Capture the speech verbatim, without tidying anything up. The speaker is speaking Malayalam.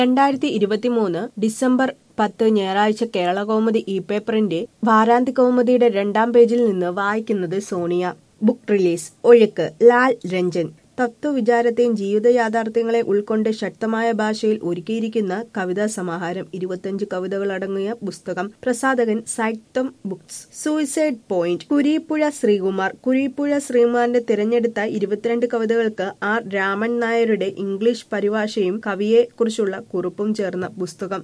രണ്ടായിരത്തി ഇരുപത്തിമൂന്ന് ഡിസംബർ പത്ത് ഞായറാഴ്ച കേരളകൗമുദി ഇ പേപ്പറിന്റെ വാരാന്ത്യ കൗമുദിയുടെ രണ്ടാം പേജിൽ നിന്ന് വായിക്കുന്നത് സോണിയ. ബുക്ക് റിലീസ് ഒഴുക്ക് ലാൽ രഞ്ജൻ. തത്വവിചാരത്തെയും ജീവിത യാഥാർത്ഥ്യങ്ങളെ ഉൾക്കൊണ്ട് ശക്തമായ ഭാഷയിൽ ഒരുക്കിയിരിക്കുന്ന കവിതാ സമാഹാരം. ഇരുപത്തിയഞ്ച് കവിതകളടങ്ങിയ പുസ്തകം. പ്രസാധകൻ Sahithyam books. Suicide point. Kureeppuzha Sreekumar. Kureeppuzha ശ്രീകുമാറിന്റെ തിരഞ്ഞെടുത്ത ഇരുപത്തിരണ്ട് കവിതകൾക്ക് ആർ രാമൻ നായരുടെ ഇംഗ്ലീഷ് പരിഭാഷയും കവിയെ കുറിച്ചുള്ള കുറിപ്പും ചേർന്ന പുസ്തകം.